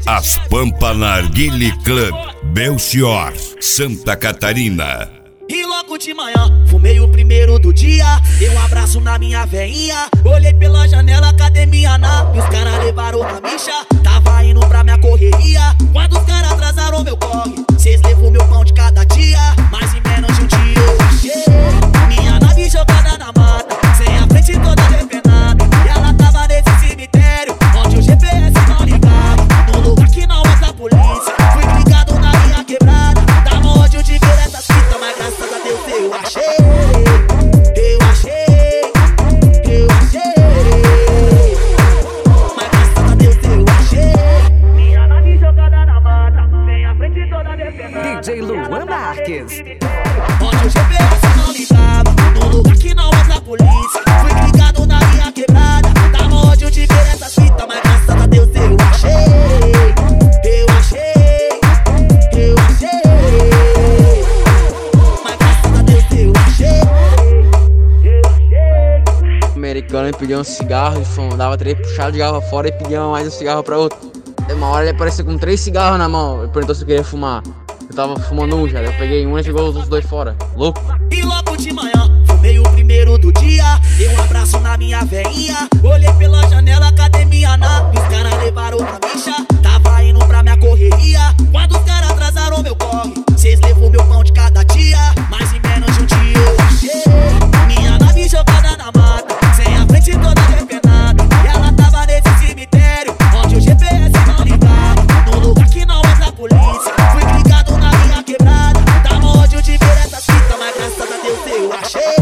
As Pampa Narguile Club, Belchior, Santa Catarina. E logo de manhã, fumei o primeiro do dia. Dei um abraço na minha veinha. Olhei pela janela, academia nave. Os caras levaram a bicha. Tava indo pra minha correria. Quando os caras atrasaram meu corre, cês levou meu pão de cada dia. Mas em menos de um dia eu achei minha nave jogada na mata, sem a frente toda depenada. E ela tava nesse cemitério, onde o GPS não ligava, num lugar que não usa a polícia. Fui ligado na minha quebrada. Dava ódio de ver essas fitas, mas graças a Deus eu achei. Mas graças a Deus eu achei minha nave jogada na mata, sem a frente toda depenada. DJ Luan Marques. Onde o GPS não ligava, num lugar que não usa a polícia. Fui ligado na minha quebrada. Dava ódio de ver essas fitas, mas graças a Deus eu achei. Mas graças a Deus eu achei. O americano pediu um cigarro e dava 3 puxadas de garrafa fora e pedia mais um cigarro pra outro. Uma hora ele apareceu com 3 cigarros na mão. Ele perguntou se eu queria fumar. Eu tava fumando um já, eu peguei um e jogou os 2 fora. Louco. E logo de manhã, fumei o primeiro do dia. Dei um abraço na minha veinha. Olhei pela janela, academia nave. Os caras levaram a bicha. Tava indo pra minha correria. Quando os caras atrasaram meu corre, cês levou meu pão de cada dia. Mas em menos de um dia eu achei minha nave jogada na mata, sem a frente toda depenada. E ela tava nesse cemitério, onde o GPS não ligava, num lugar que não usa a polícia. Fui ligado na minha quebrada. Dava ódio de ver essas fitas, mas graças a Deus eu achei.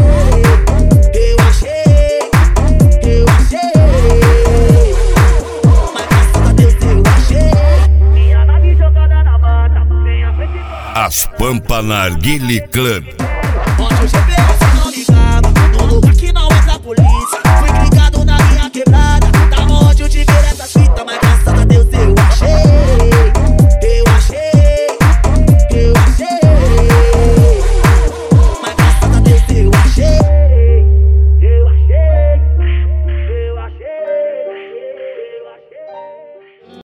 Mas graças a Deus eu achei minha nave jogada na mata, sem a frente toda. As Pampa Narguile Club. Onde o GPS